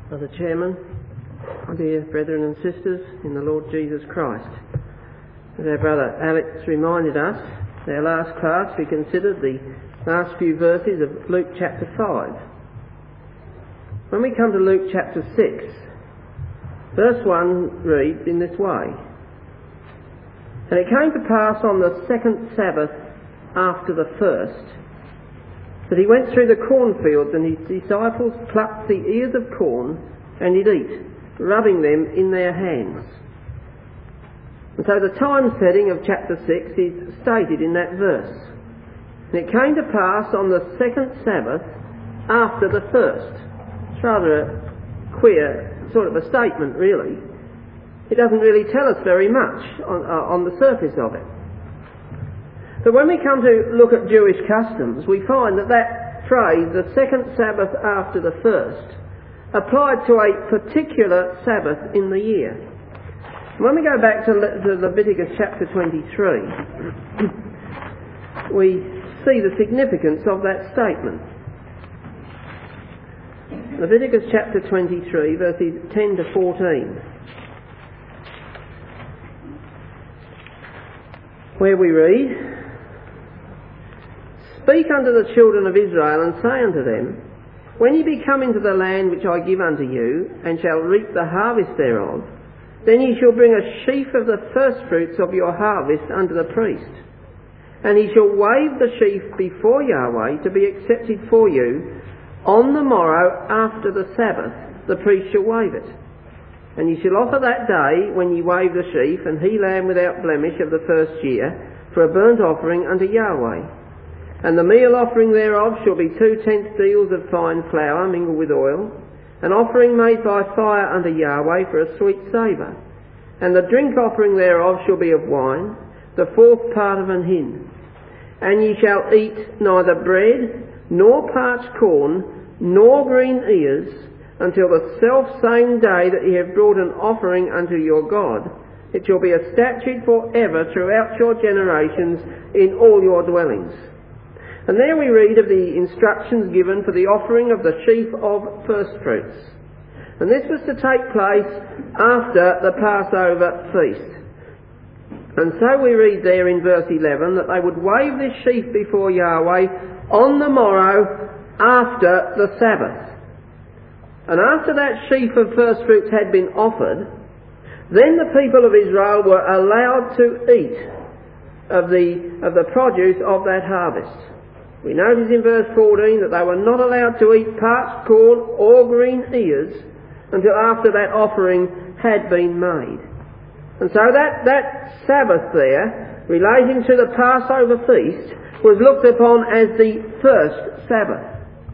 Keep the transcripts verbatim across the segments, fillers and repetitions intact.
Brother Chairman, dear brethren and sisters in the Lord Jesus Christ. As our brother Alex reminded us, our last class we considered the last few verses of Luke chapter five. When we come to Luke chapter six, verse one reads in this way: "And it came to pass on the second Sabbath after the first, that he went through the cornfields, and his disciples plucked the ears of corn, and did eat, rubbing them in their hands." And so the time setting of chapter six is stated in that verse. "And it came to pass on the second Sabbath after the first." It's rather a queer sort of a statement, really. It doesn't really tell us very much on, uh, on the surface of it. But when we come to look at Jewish customs, we find that that phrase, the second Sabbath after the first, applied to a particular Sabbath in the year. When we go back to, Le- to Leviticus chapter twenty-three, we see the significance of that statement. Leviticus chapter twenty-three, verses ten to fourteen, where we read, "Speak unto the children of Israel, and say unto them, When ye be come into the land which I give unto you, and shall reap the harvest thereof, then ye shall bring a sheaf of the firstfruits of your harvest unto the priest. And he shall wave the sheaf before Yahweh to be accepted for you. On the morrow after the Sabbath, the priest shall wave it. And ye shall offer that day, when ye wave the sheaf, an he lamb without blemish of the first year, for a burnt offering unto Yahweh. And the meal offering thereof shall be two tenth deals of fine flour mingled with oil, an offering made by fire unto Yahweh for a sweet savour. And the drink offering thereof shall be of wine, the fourth part of an hin. And ye shall eat neither bread, nor parched corn, nor green ears, until the self-same day that ye have brought an offering unto your God. It shall be a statute for ever throughout your generations in all your dwellings." And there we read of the instructions given for the offering of the sheaf of firstfruits. And this was to take place after the Passover feast. And so we read there in verse eleven that they would wave this sheaf before Yahweh on the morrow after the Sabbath. And after that sheaf of firstfruits had been offered, then the people of Israel were allowed to eat of the, of the produce of that harvest. We notice in verse fourteen that they were not allowed to eat parched corn or green ears until after that offering had been made. And so that, that Sabbath there, relating to the Passover feast, was looked upon as the first Sabbath.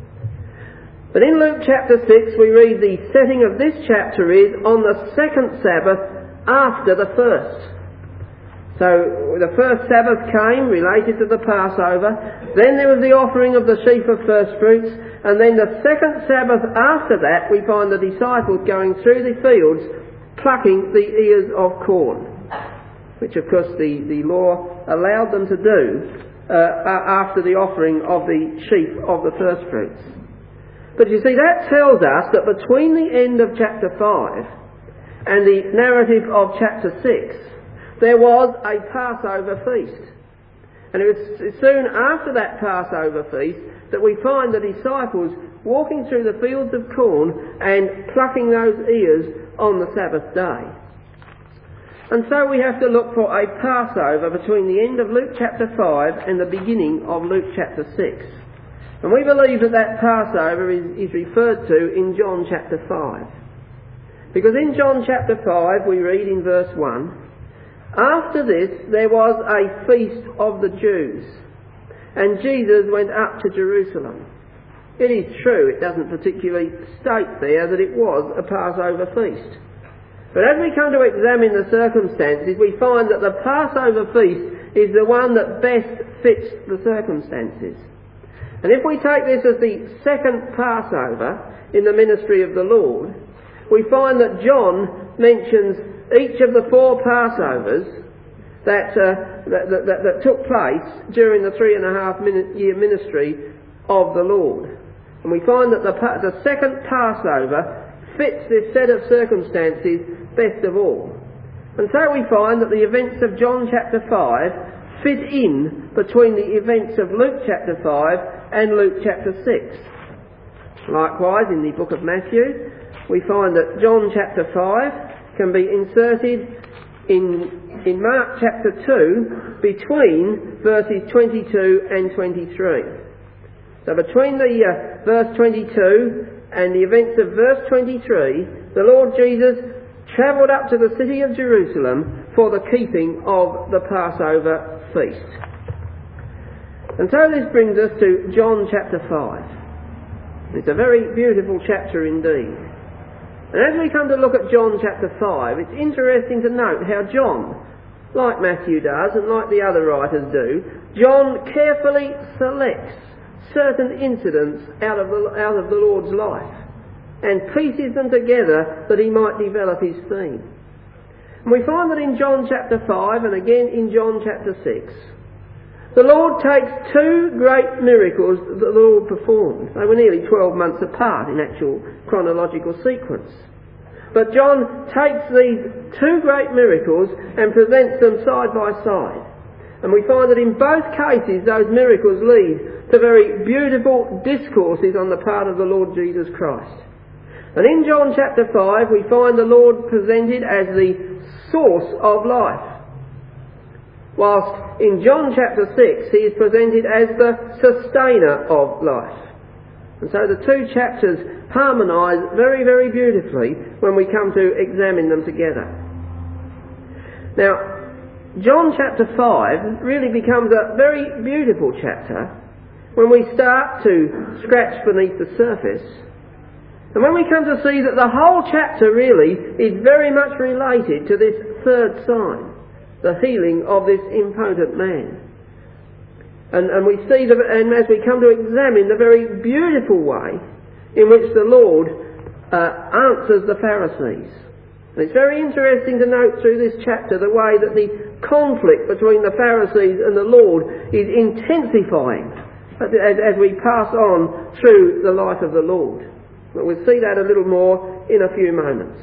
But in Luke chapter six we read the setting of this chapter is on the second Sabbath after the first. So the first Sabbath came, related to the Passover, then there was the offering of the sheaf of firstfruits, and then the second Sabbath after that we find the disciples going through the fields plucking the ears of corn, which of course the, the law allowed them to do uh, after the offering of the sheaf of the firstfruits. But you see, that tells us that between the end of chapter five and the narrative of chapter six, there was a Passover feast. And it was soon after that Passover feast that we find the disciples walking through the fields of corn and plucking those ears on the Sabbath day. And so we have to look for a Passover between the end of Luke chapter five and the beginning of Luke chapter six. And we believe that that Passover is, is referred to in John chapter five. Because in John chapter five we read in verse one, "After this there was a feast of the Jews, and Jesus went up to Jerusalem." It is true, it doesn't particularly state there that it was a Passover feast. But as we come to examine the circumstances, we find that the Passover feast is the one that best fits the circumstances. And if we take this as the second Passover in the ministry of the Lord, we find that John mentions each of the four Passovers that, uh, that, that, that, that took place during the three and a half year ministry of the Lord. And we find that the, the second Passover fits this set of circumstances best of all. And so we find that the events of John chapter five fit in between the events of Luke chapter five and Luke chapter six. Likewise, in the book of Matthew, we find that John chapter five can be inserted in, in Mark chapter two between verses twenty-two and twenty-three. So between the uh, verse twenty-two and the events of verse twenty-three, the Lord Jesus travelled up to the city of Jerusalem for the keeping of the Passover feast. And so this brings us to John chapter five. It's a very beautiful chapter indeed. And as we come to look at John chapter five, it's interesting to note how John, like Matthew does and like the other writers do, John carefully selects certain incidents out of the, out of the Lord's life and pieces them together that he might develop his theme. And we find that in John chapter five and again in John chapter six, the Lord takes two great miracles that the Lord performed. They were nearly twelve months apart in actual chronological sequence. But John takes these two great miracles and presents them side by side. And we find that in both cases those miracles lead to very beautiful discourses on the part of the Lord Jesus Christ. And in John chapter five we find the Lord presented as the source of life, whilst in John chapter six he is presented as the sustainer of life. And so the two chapters harmonise very, very beautifully when we come to examine them together. Now, John chapter five really becomes a very beautiful chapter when we start to scratch beneath the surface, and when we come to see that the whole chapter really is very much related to this third sign, the healing of this impotent man. And, and we see, the, and as we come to examine the very beautiful way in which the Lord uh, answers the Pharisees. And it's very interesting to note through this chapter the way that the conflict between the Pharisees and the Lord is intensifying as, as we pass on through the life of the Lord. But we'll see that a little more in a few moments.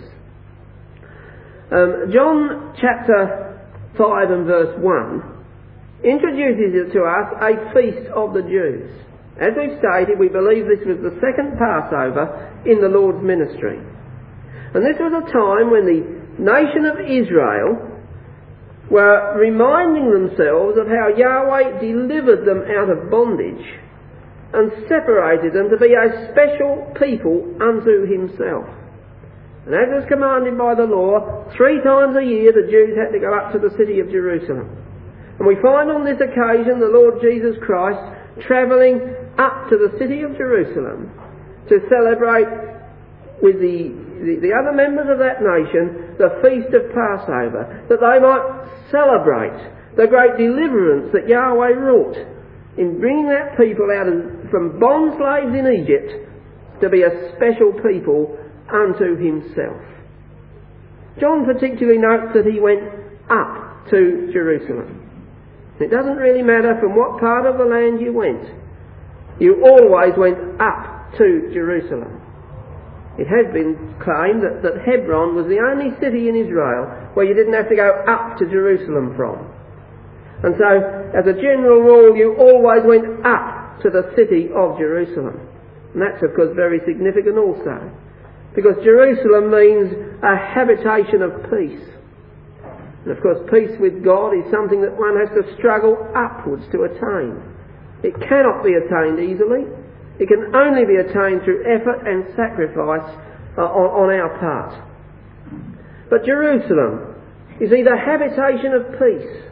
Um, John chapter five and verse one introduces to us a feast of the Jews. As we've stated, we believe this was the second Passover in the Lord's ministry. And this was a time when the nation of Israel were reminding themselves of how Yahweh delivered them out of bondage and separated them to be a special people unto himself. And as was commanded by the law, three times a year the Jews had to go up to the city of Jerusalem. And we find on this occasion the Lord Jesus Christ travelling up to the city of Jerusalem to celebrate with the, the, the other members of that nation the feast of Passover, that they might celebrate the great deliverance that Yahweh wrought in bringing that people out of, from bond slaves in Egypt to be a special people unto himself. John particularly notes that he went up to Jerusalem. It doesn't really matter from what part of the land you went, you always went up to Jerusalem. It has been claimed that, that Hebron was the only city in Israel where you didn't have to go up to Jerusalem from. And so, as a general rule, you always went up to the city of Jerusalem. And that's, of course, very significant also, because Jerusalem means a habitation of peace. And of course, peace with God is something that one has to struggle upwards to attain. It cannot be attained easily. It can only be attained through effort and sacrifice uh, on, on our part. But Jerusalem is the habitation of peace.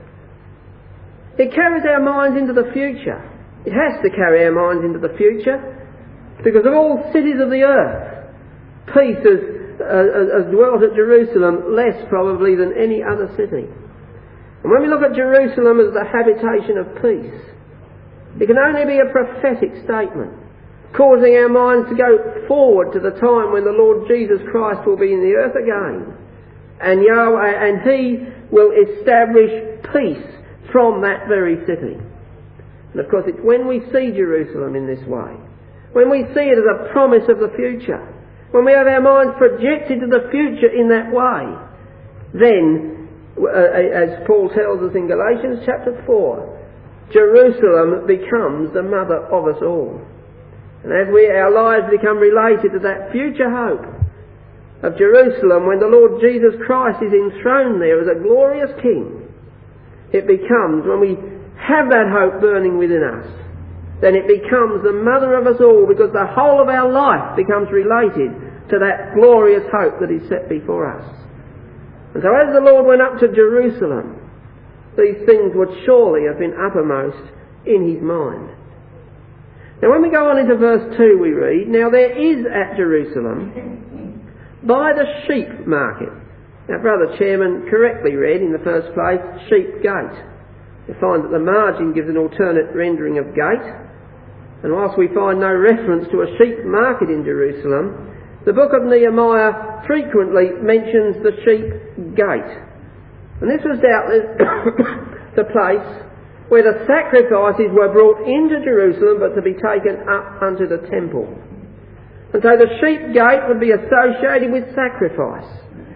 It carries our minds into the future. It has to carry our minds into the future, because of all cities of the earth, peace has, uh, has dwelt at Jerusalem less probably than any other city. And when we look at Jerusalem as the habitation of peace, it can only be a prophetic statement, causing our minds to go forward to the time when the Lord Jesus Christ will be in the earth again, and Yahweh, and He will establish peace from that very city. And of course, it's when we see Jerusalem in this way, when we see it as a promise of the future, when we have our minds projected to the future in that way, then, uh, as Paul tells us in Galatians chapter four, Jerusalem becomes the mother of us all. And as we, our lives become related to that future hope of Jerusalem, when the Lord Jesus Christ is enthroned there as a glorious King, it becomes, when we have that hope burning within us, then it becomes the mother of us all, because the whole of our life becomes related to that glorious hope that is set before us. And so as the Lord went up to Jerusalem, these things would surely have been uppermost in his mind. Now when we go on into verse two, we read, "Now there is at Jerusalem, by the sheep market." Now Brother Chairman correctly read in the first place, sheep gate. You find that the margin gives an alternate rendering of gate. And whilst we find no reference to a sheep market in Jerusalem, the book of Nehemiah frequently mentions the sheep gate. And this was doubtless the place where the sacrifices were brought into Jerusalem but to be taken up unto the temple. And so the sheep gate would be associated with sacrifice.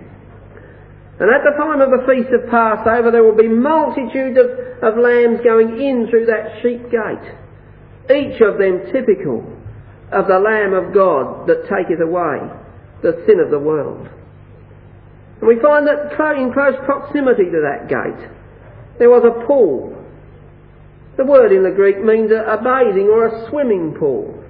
And at the time of the Feast of Passover, there will be multitudes of, of lambs going in through that sheep gate, each of them typical of the Lamb of God that taketh away the sin of the world. And we find that in close proximity to that gate, there was a pool. The word in the Greek means a, a bathing or a swimming pool.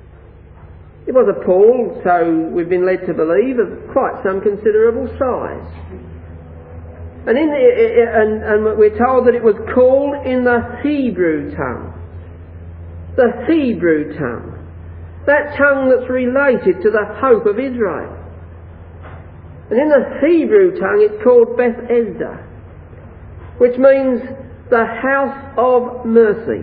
It was a pool, so we've been led to believe, of quite some considerable size. And, in the, and, and we're told that it was called in the Hebrew tongue. The Hebrew tongue. That tongue that's related to the hope of Israel. And in the Hebrew tongue it's called Bethesda, which means the house of mercy.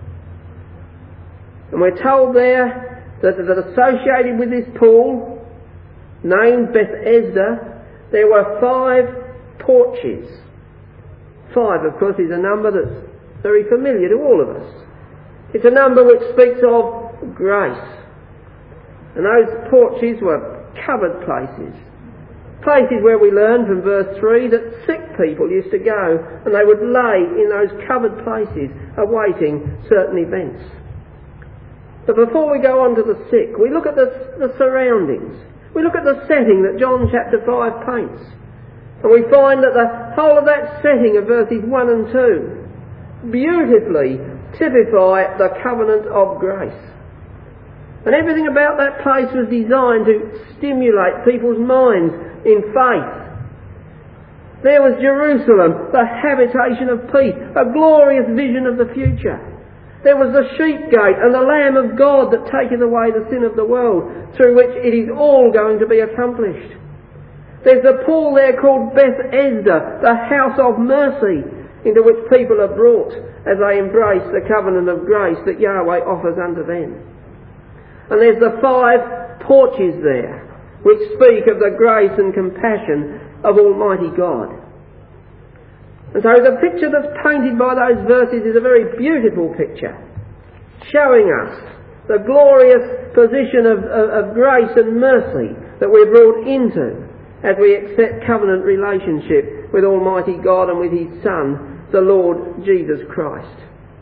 And we're told there that, that associated with this pool, named Bethesda, there were five porches. Five, of course, is a number that's very familiar to all of us. It's a number which speaks of grace. And those porches were covered places. Places where we learn from verse three that sick people used to go and they would lay in those covered places awaiting certain events. But before we go on to the sick, we look at the, the surroundings. We look at the setting that John chapter five paints. And we find that the whole of that setting of verses one and two beautifully typify the covenant of grace. And everything about that place was designed to stimulate people's minds in faith. There was Jerusalem, the habitation of peace, a glorious vision of the future. There was the sheep gate and the Lamb of God that taketh away the sin of the world, through which it is all going to be accomplished. There's a pool there called Bethesda, the house of mercy, into which people are brought as they embrace the covenant of grace that Yahweh offers unto them. And there's the five porches there, which speak of the grace and compassion of Almighty God. And so the picture that's painted by those verses is a very beautiful picture, showing us the glorious position of, of, of grace and mercy that we're brought into as we accept covenant relationship with Almighty God and with His Son, the Lord Jesus Christ.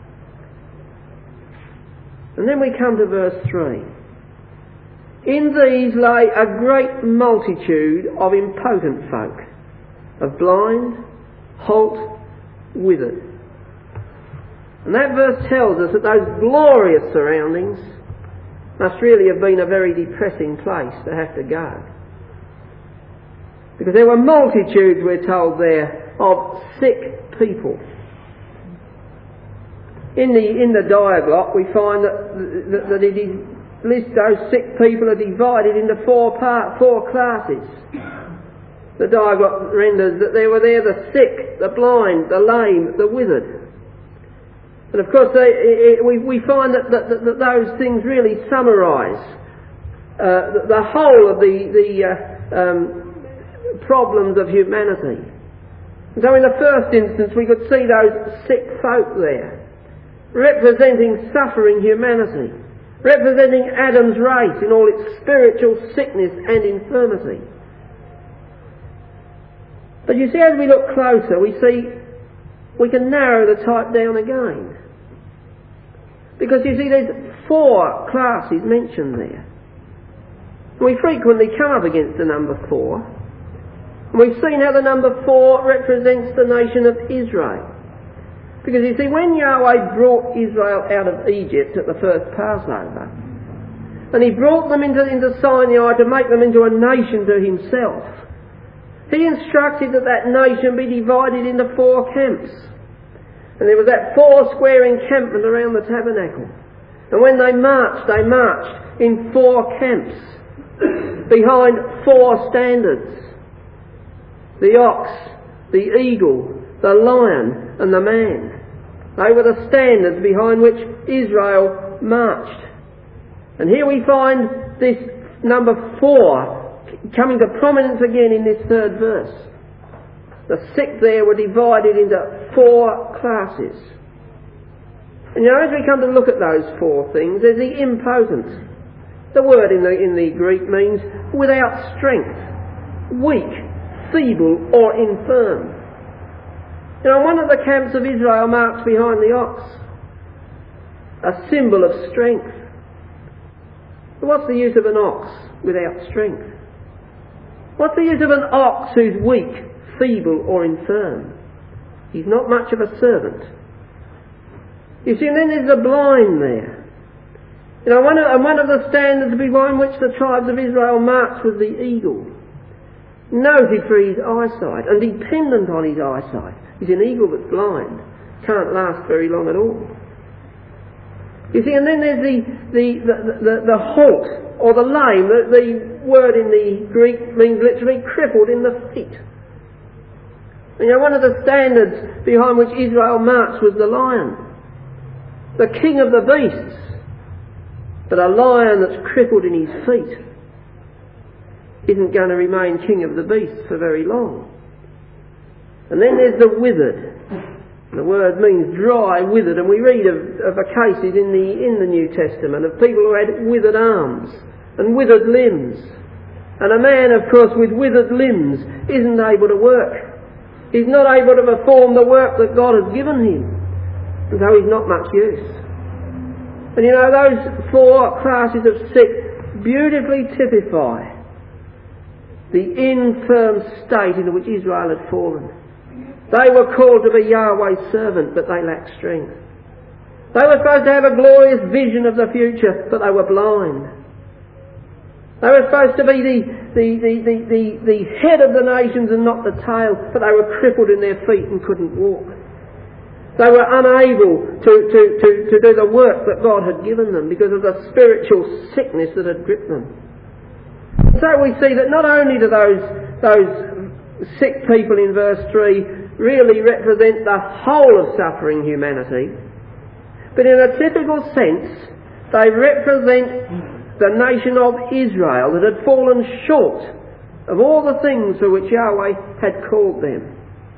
And then we come to verse three. In these lay a great multitude of impotent folk, of blind, halt, withered. And that verse tells us that those glorious surroundings must really have been a very depressing place to have to go. Because there were multitudes, we're told there, of sick people. In the in the diaglot we find that, that, that it is, lists those sick people are divided into four part, four classes. The diaglot renders that there were there the sick, the blind, the lame, the withered. And of course they, it, we, we find that, that, that, that those things really summarise uh, the, the whole of the, the uh, um, problems of humanity. And so in the first instance we could see those sick folk there, representing suffering humanity, representing Adam's race in all its spiritual sickness and infirmity. But you see, as we look closer, we see we can narrow the type down again. Because you see, there's four classes mentioned there. We frequently come up against the number four. And we've seen how the number four represents the nation of Israel. Because you see, when Yahweh brought Israel out of Egypt at the first Passover, and he brought them into, into Sinai to make them into a nation to himself, he instructed that that nation be divided into four camps. And there was that four square encampment around the tabernacle. And when they marched, they marched in four camps, behind four standards. The ox, the eagle, the lion and the man. They were the standards behind which Israel marched. And here we find this number four coming to prominence again in this third verse. The sick there were divided into four classes. And you know, as we come to look at those four things, there's the impotent. The word in the, in the Greek means without strength, weak, feeble or infirm. You know, one of the camps of Israel marched behind the ox, a symbol of strength. But what's the use of an ox without strength? What's the use of an ox who's weak, feeble or infirm? He's not much of a servant. You see, and then there's the blind there. You know, one of, and one of the standards behind which the tribes of Israel marched was the eagle. Noted for his eyesight and dependent on his eyesight. He's an eagle that's blind. Can't last very long at all. You see, and then there's the, the, the, the, the halt or the lame. The, the word in the Greek means literally crippled in the feet. And, you know, one of the standards behind which Israel marched was the lion. The king of the beasts. But a lion that's crippled in his feet isn't going to remain king of the beasts for very long. And then there's the withered. The word means dry, withered, and we read of, of cases in the, in the New Testament of people who had withered arms and withered limbs. And a man, of course, with withered limbs isn't able to work. He's not able to perform the work that God has given him. And so he's not much use. And you know, those four classes of sick beautifully typify the infirm state into which Israel had fallen. They were called to be Yahweh's servant, but they lacked strength. They were supposed to have a glorious vision of the future, but they were blind. They were supposed to be the, the, the, the, the, the head of the nations and not the tail, but they were crippled in their feet and couldn't walk. They were unable to, to, to, to do the work that God had given them because of the spiritual sickness that had gripped them. So we see that not only do those, those sick people in verse three really represent the whole of suffering humanity, but in a typical sense they represent the nation of Israel that had fallen short of all the things for which Yahweh had called them.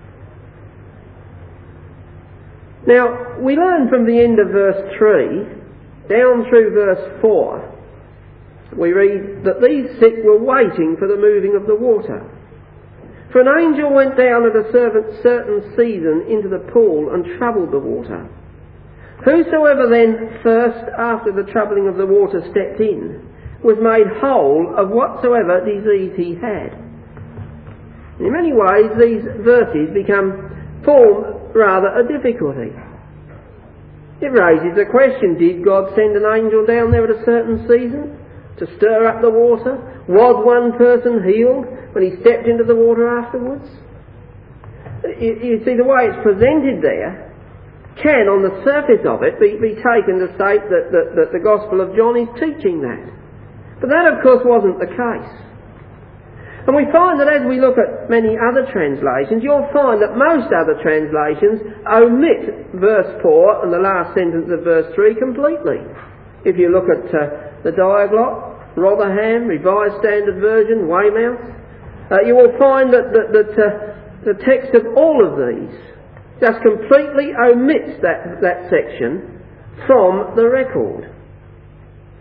Now, we learn from the end of verse three down through verse four, we read that these sick were waiting for the moving of the water. For an angel went down at a certain season into the pool and troubled the water. Whosoever then first after the troubling of the water stepped in was made whole of whatsoever disease he had. In many ways these verses become form rather a difficulty. It raises the question, did God send an angel down there at a certain season to stir up the water? Was one person healed when he stepped into the water afterwards? You, you see, the way it's presented there can, on the surface of it, be, be taken to state that, that, that the Gospel of John is teaching that. But that, of course, wasn't the case. And we find that as we look at many other translations, you'll find that most other translations omit verse four and the last sentence of verse three completely. If you look at uh, the Diaglott, Rotherham, Revised Standard Version, Weymouth, uh, you will find that, that, that uh, the text of all of these just completely omits that, that section from the record.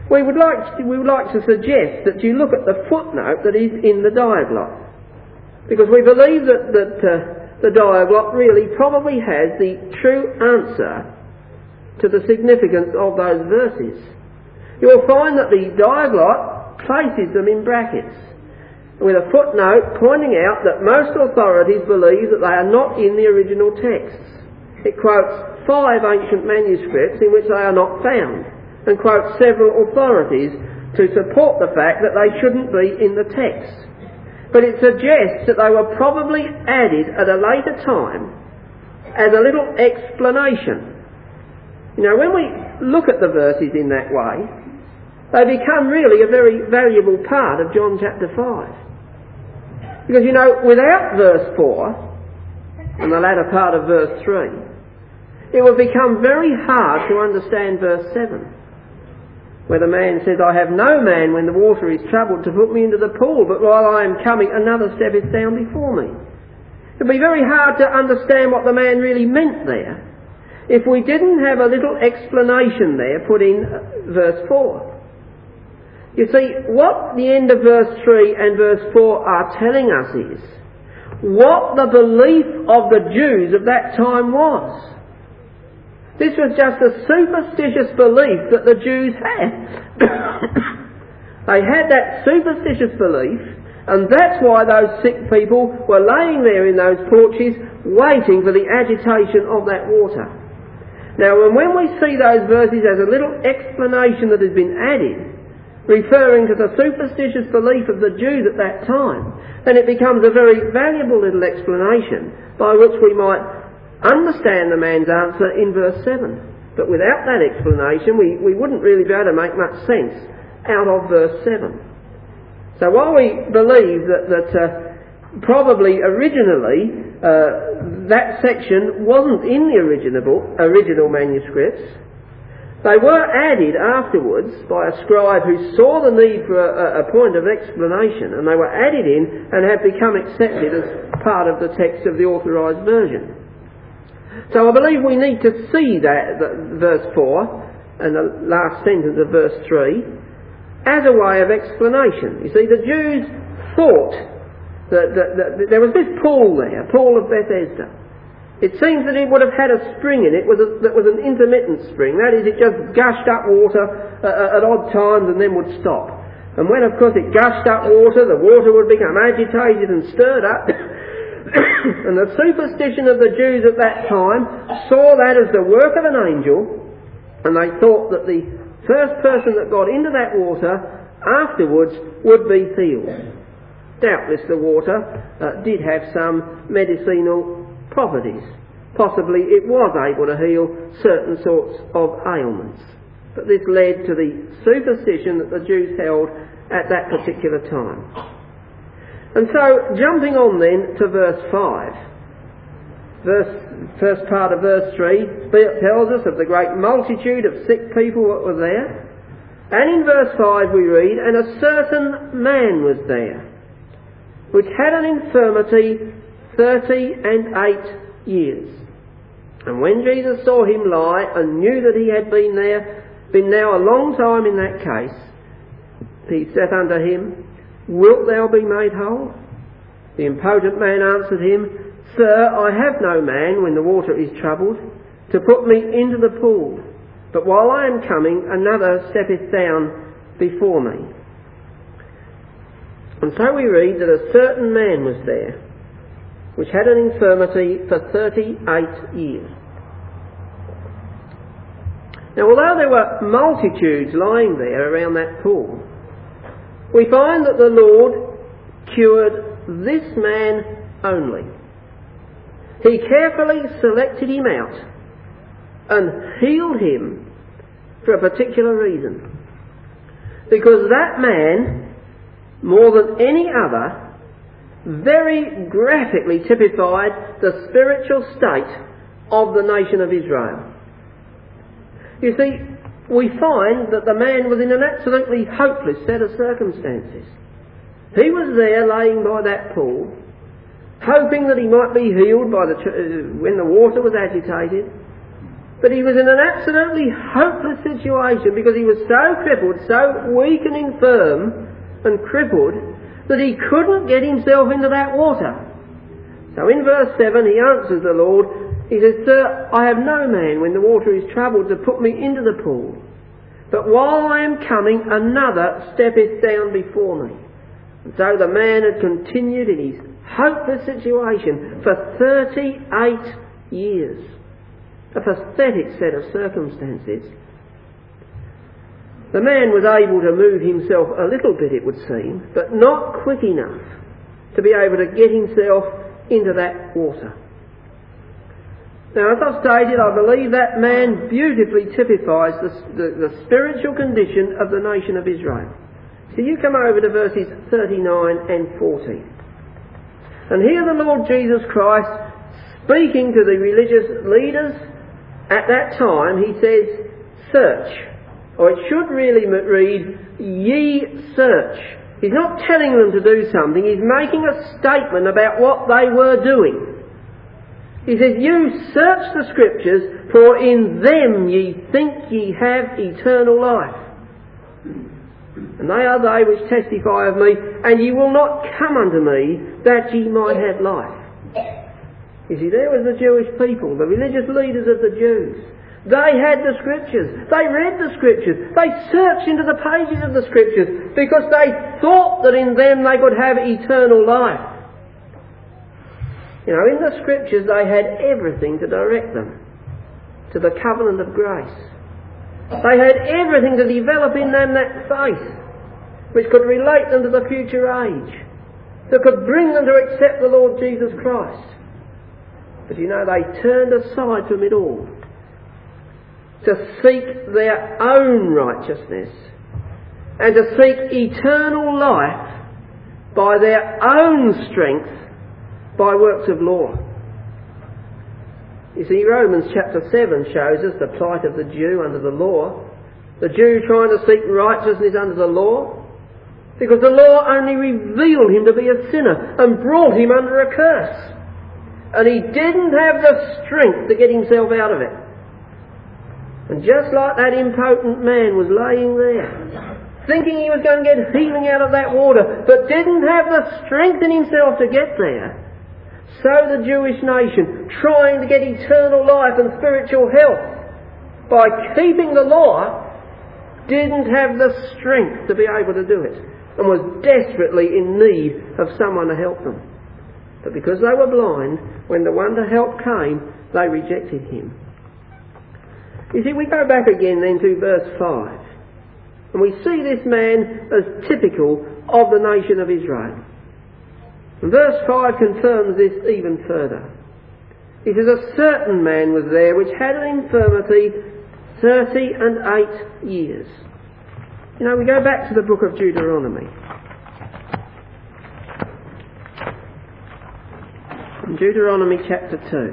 we would like to, we would like to suggest that you look at the footnote that is in the diaglott, because we believe that, that uh, the diaglott really probably has the true answer to the significance of those verses. You'll find that the diaglott places them in brackets, with a footnote pointing out that most authorities believe that they are not in the original texts. It quotes five ancient manuscripts in which they are not found, and quotes several authorities to support the fact that they shouldn't be in the text. But it suggests that they were probably added at a later time as a little explanation. You know, when we look at the verses in that way, they become really a very valuable part of John chapter five. Because, you know, without verse four, and the latter part of verse three, it would become very hard to understand verse seven, where the man says, I have no man when the water is troubled to put me into the pool, but while I am coming, another steppeth down before me. It would be very hard to understand what the man really meant there if we didn't have a little explanation there put in verse four. You see, what the end of verse three and verse four are telling us is what the belief of the Jews of that time was. This was just a superstitious belief that the Jews had. They had that superstitious belief, and that's why those sick people were laying there in those porches waiting for the agitation of that water. Now, when we see those verses as a little explanation that has been added, referring to the superstitious belief of the Jews at that time, then it becomes a very valuable little explanation by which we might understand the man's answer in verse seven. But without that explanation, we, we wouldn't really be able to make much sense out of verse seven. So while we believe that, that uh, probably originally uh, that section wasn't in the original, original manuscripts, they were added afterwards by a scribe who saw the need for a, a point of explanation, and they were added in and have become accepted as part of the text of the authorised version. So I believe we need to see that, that verse four and the last sentence of verse three as a way of explanation. You see, the Jews thought that, that, that, that there was this pool there, pool of Bethesda. It seems that it would have had a spring in it was a, that was an intermittent spring. That is, it just gushed up water uh, at odd times and then would stop. And when, of course, it gushed up water, the water would become agitated and stirred up. And the superstition of the Jews at that time saw that as the work of an angel, and they thought that the first person that got into that water afterwards would be healed. Doubtless the water uh, did have some medicinal properties. Possibly it was able to heal certain sorts of ailments. But this led to the superstition that the Jews held at that particular time. And so, jumping on then to verse five, verse, first part of verse three tells us of the great multitude of sick people that were there. And in verse five we read, and a certain man was there, which had an infirmity thirty and eight years. And when Jesus saw him lie and knew that he had been there, been now a long time in that case, he saith unto him, Wilt thou be made whole? The impotent man answered him, Sir, I have no man when the water is troubled to put me into the pool, but while I am coming, another steppeth down before me. And so we read that a certain man was there, which had an infirmity for thirty-eight years. Now, although there were multitudes lying there around that pool, we find that the Lord cured this man only. He carefully selected him out and healed him for a particular reason. Because that man, more than any other, very graphically typified the spiritual state of the nation of Israel. You see, we find that the man was in an absolutely hopeless set of circumstances. He was there laying by that pool, hoping that he might be healed by the uh, when the water was agitated. But he was in an absolutely hopeless situation because he was so crippled, so weak and infirm and crippled that he couldn't get himself into that water. So in verse seven he answers the Lord. He says, Sir, I have no man when the water is troubled to put me into the pool. But while I am coming, another steppeth down before me. And so the man had continued in his hopeless situation for thirty-eight years. A pathetic set of circumstances. The man was able to move himself a little bit, it would seem, but not quick enough to be able to get himself into that water. Now, as I've stated, I believe that man beautifully typifies the, the, the spiritual condition of the nation of Israel. So you come over to verses thirty-nine and forty. And here the Lord Jesus Christ, speaking to the religious leaders at that time, he says, search. Or it should really read, ye search. He's not telling them to do something, he's making a statement about what they were doing. He says, you search the Scriptures, for in them ye think ye have eternal life. And they are they which testify of me, and ye will not come unto me, that ye might have life. You see, there was the Jewish people, the religious leaders of the Jews. They had the Scriptures. They read the Scriptures. They searched into the pages of the Scriptures because they thought that in them they could have eternal life. You know, in the Scriptures they had everything to direct them to the covenant of grace. They had everything to develop in them that faith which could relate them to the future age, that could bring them to accept the Lord Jesus Christ. But you know, they turned aside from it all to seek their own righteousness and to seek eternal life by their own strength, by works of law. You see, Romans chapter seven shows us the plight of the Jew under the law. The Jew trying to seek righteousness under the law, because the law only revealed him to be a sinner and brought him under a curse. And he didn't have the strength to get himself out of it. And just like that impotent man was laying there, thinking he was going to get healing out of that water, but didn't have the strength in himself to get there, so the Jewish nation, trying to get eternal life and spiritual health by keeping the law, didn't have the strength to be able to do it, and was desperately in need of someone to help them. But because they were blind, when the one to help came, they rejected him. You see, we go back again then to verse five, and we see this man as typical of the nation of Israel. And verse five confirms this even further. He says, a certain man was there which had an infirmity thirty and eight years. You know, we go back to the book of Deuteronomy. In Deuteronomy chapter two.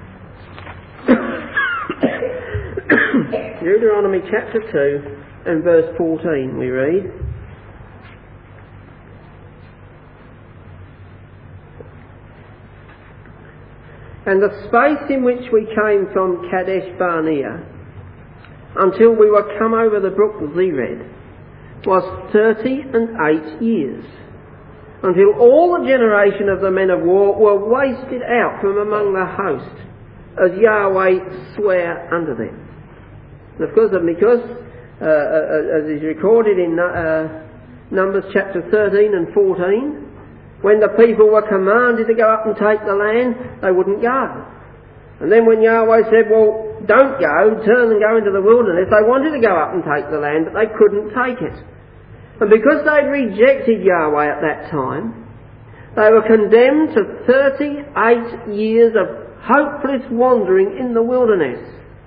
Deuteronomy chapter two and verse fourteen we read. And the space in which we came from Kadesh Barnea until we were come over the brook Zered was thirty and eight years, until all the generation of the men of war were wasted out from among the host, as Yahweh sware unto them. And of course, because, uh, as is recorded in uh, Numbers chapter thirteen and fourteen, when the people were commanded to go up and take the land, they wouldn't go. And then when Yahweh said, well, don't go, turn and go into the wilderness, they wanted to go up and take the land, but they couldn't take it. And because they'd rejected Yahweh at that time, they were condemned to thirty-eight years of hopeless wandering in the wilderness.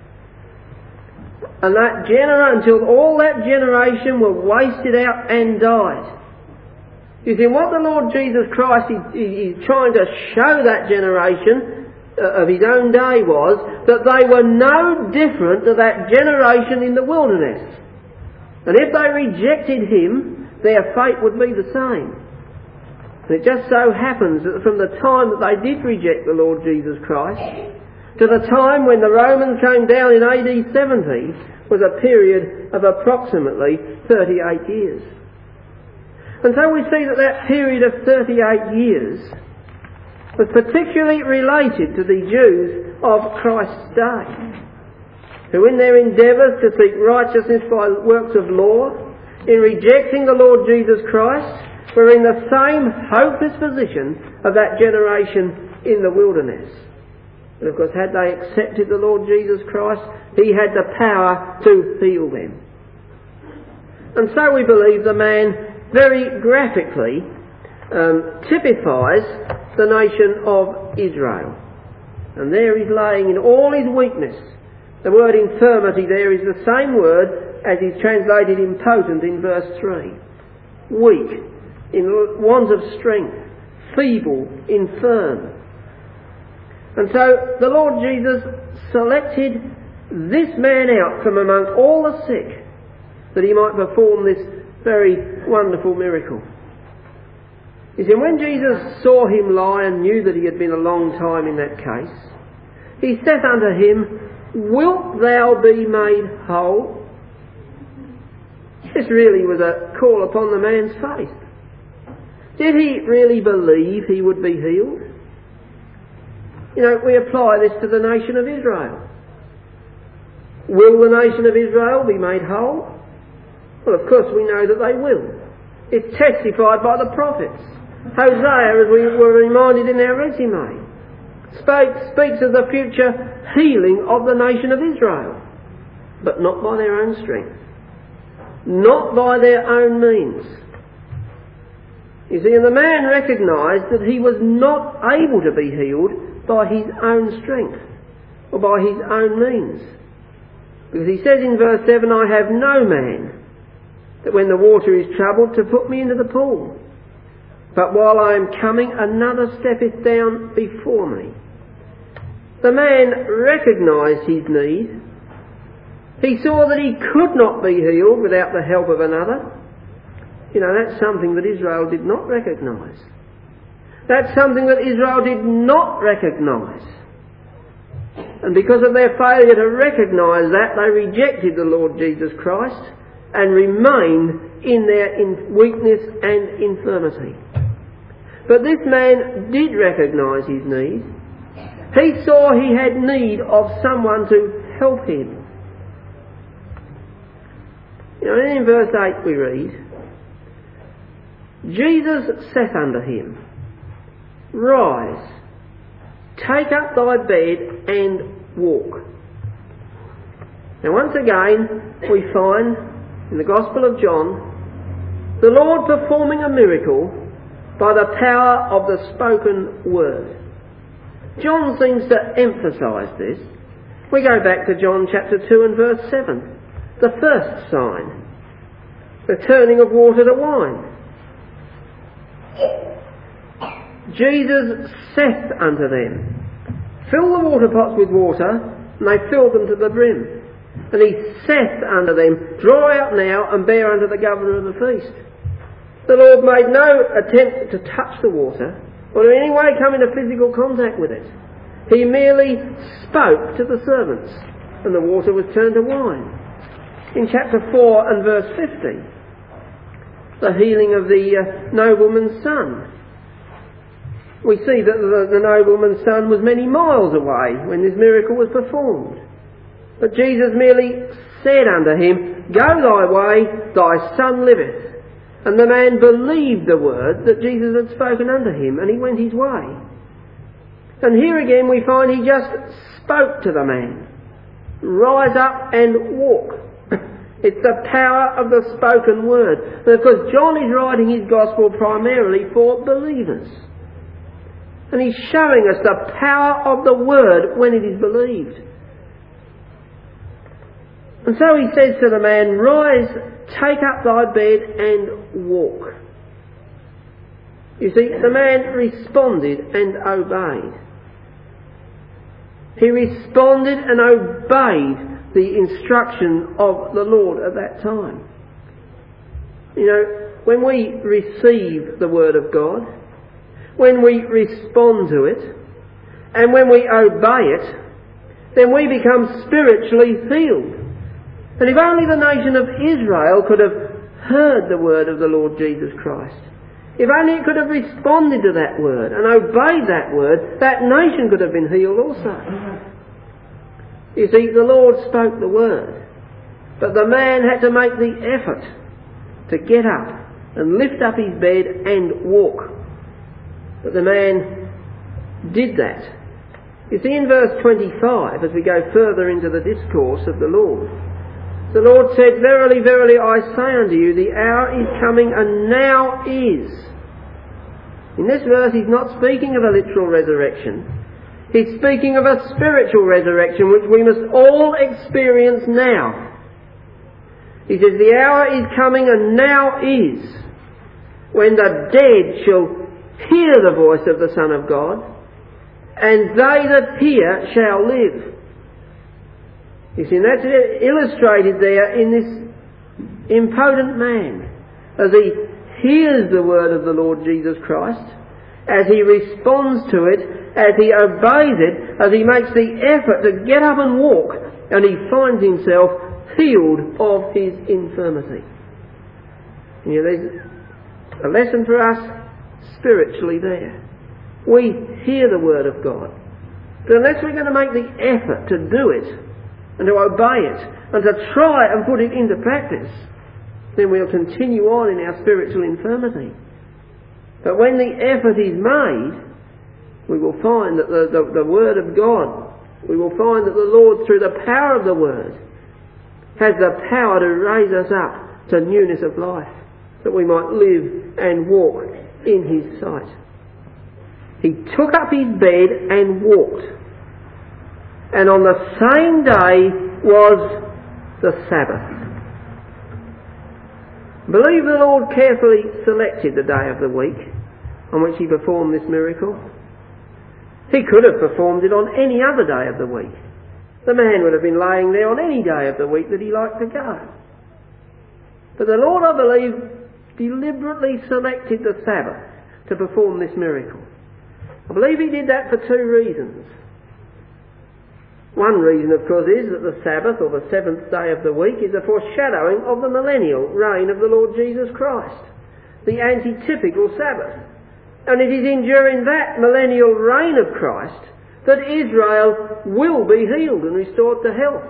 And that genera- until all that generation were wasted out and died. You see, what the Lord Jesus Christ is trying to show that generation of his own day was that they were no different to that generation in the wilderness. And if they rejected him, their fate would be the same. And it just so happens that from the time that they did reject the Lord Jesus Christ, to the time when the Romans came down in A D seventy was a period of approximately thirty-eight years. And so we see that that period of thirty-eight years was particularly related to the Jews of Christ's day, who in their endeavours to seek righteousness by works of law, in rejecting the Lord Jesus Christ, were in the same hopeless position of that generation in the wilderness. But of course, had they accepted the Lord Jesus Christ, He had the power to heal them. And so we believe the man very graphically um, typifies the nation of Israel. And there he's laying in all his weakness. The word infirmity there is the same word as is translated impotent in verse three. Weak, in want of strength, feeble, infirm. And so the Lord Jesus selected this man out from among all the sick that He might perform this very wonderful miracle. You see, when Jesus saw him lie and knew that he had been a long time in that case, He saith unto him, Wilt thou be made whole? This really was a call upon the man's faith. Did he really believe he would be healed? You know, we apply this to the nation of Israel. Will the nation of Israel be made whole? Well, of course we know that they will. It's testified by the prophets. Hosea, as we were reminded in our resume, spoke, speaks of the future healing of the nation of Israel, but not by their own strength, not by their own means. You see, and the man recognised that he was not able to be healed by his own strength or by his own means. Because he says in verse seven, I have no man that when the water is troubled to put me into the pool. But while I am coming, another steppeth down before me. The man recognised his need. He saw that he could not be healed without the help of another. You know, that's something that Israel did not recognise. That's something that Israel did not recognise. And because of their failure to recognise that, they rejected the Lord Jesus Christ and remained in their in weakness and infirmity. But this man did recognise his need. He saw he had need of someone to help him. You know, and in verse eight we read, Jesus saith unto him, Rise, take up thy bed and walk. Now once again we find in the Gospel of John the Lord performing a miracle by the power of the spoken word. John seems to emphasise this. We go back to John chapter two and verse seven. The first sign, the turning of water to wine. Jesus saith unto them, Fill the water pots with water, and they filled them to the brim. And he saith unto them, Draw out now and bear unto the governor of the feast. The Lord made no attempt to touch the water, or in any way come into physical contact with it. He merely spoke to the servants, and the water was turned to wine. In chapter four and verse fifty, the healing of the uh, nobleman's son. We see that the, the nobleman's son was many miles away when this miracle was performed. But Jesus merely said unto him, Go thy way, thy son liveth. And the man believed the word that Jesus had spoken unto him, and he went his way. And here again we find he just spoke to the man. Rise up and walk. It's the power of the spoken word. And of course John is writing his gospel primarily for believers. And he's showing us the power of the word when it is believed. And so he says to the man, Rise, take up thy bed and walk. You see, the man responded and obeyed. He responded and obeyed the instruction of the Lord at that time. You know, when we receive the word of God, when we respond to it, and when we obey it, then we become spiritually healed. And if only the nation of Israel could have heard the word of the Lord Jesus Christ, if only it could have responded to that word and obeyed that word, that nation could have been healed also. You see, the Lord spoke the word, but the man had to make the effort to get up and lift up his bed and walk. But the man did that. You see, in verse twenty-five, as we go further into the discourse of the Lord, the Lord said, "Verily, verily, I say unto you, the hour is coming, and now is." In this verse, he's not speaking of a literal resurrection. He's speaking of a spiritual resurrection, which we must all experience now. He says, "The hour is coming, and now is, when the dead shall hear the voice of the Son of God, and they that hear shall live." You see, and that's illustrated there in this impotent man, as he hears the word of the Lord Jesus Christ, as he responds to it, as he obeys it, as he makes the effort to get up and walk, and he finds himself healed of his infirmity. You know, there's a lesson for us spiritually there. We hear the word of God, but unless we're going to make the effort to do it, and to obey it, and to try and put it into practice, then we'll continue on in our spiritual infirmity. But when the effort is made, we will find that the, the, the Word of God, we will find that the Lord, through the power of the Word, has the power to raise us up to newness of life, that we might live and walk in His sight. He took up his bed and walked. And on the same day was the Sabbath. I believe the Lord carefully selected the day of the week on which he performed this miracle. He could have performed it on any other day of the week. The man would have been laying there on any day of the week that he liked to go. But the Lord, I believe, deliberately selected the Sabbath to perform this miracle. I believe he did that for two reasons. One reason, of course, is that the Sabbath, or the seventh day of the week, is a foreshadowing of the millennial reign of the Lord Jesus Christ, the antitypical Sabbath. And it is enduring that millennial reign of Christ that Israel will be healed and restored to health.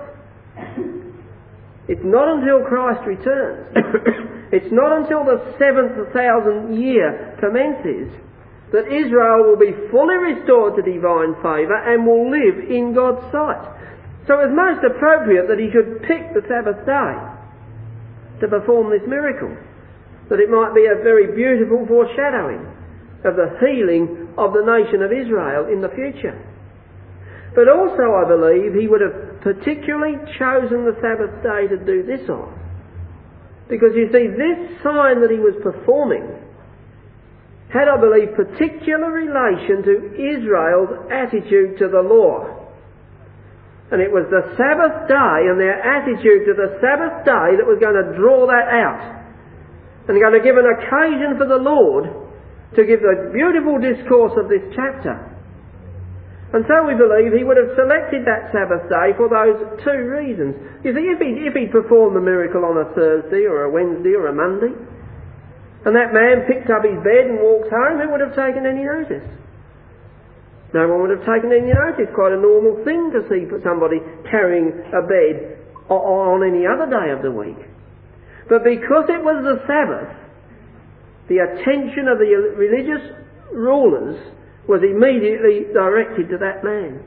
It's not until Christ returns, it's not until the seventh thousand year commences, that Israel will be fully restored to divine favour and will live in God's sight. So it was most appropriate that he should pick the Sabbath day to perform this miracle, that it might be a very beautiful foreshadowing of the healing of the nation of Israel in the future. But also, I believe, he would have particularly chosen the Sabbath day to do this on, because you see, this sign that he was performing had, I believe, particular relation to Israel's attitude to the law. And it was the Sabbath day and their attitude to the Sabbath day that was going to draw that out, and going to give an occasion for the Lord to give the beautiful discourse of this chapter. And so we believe he would have selected that Sabbath day for those two reasons. You see, if he if he performed the miracle on a Thursday or a Wednesday or a Monday, and that man picked up his bed and walked home, who would have taken any notice? No one would have taken any notice. Quite a normal thing to see somebody carrying a bed on any other day of the week. But because it was the Sabbath, the attention of the religious rulers was immediately directed to that man.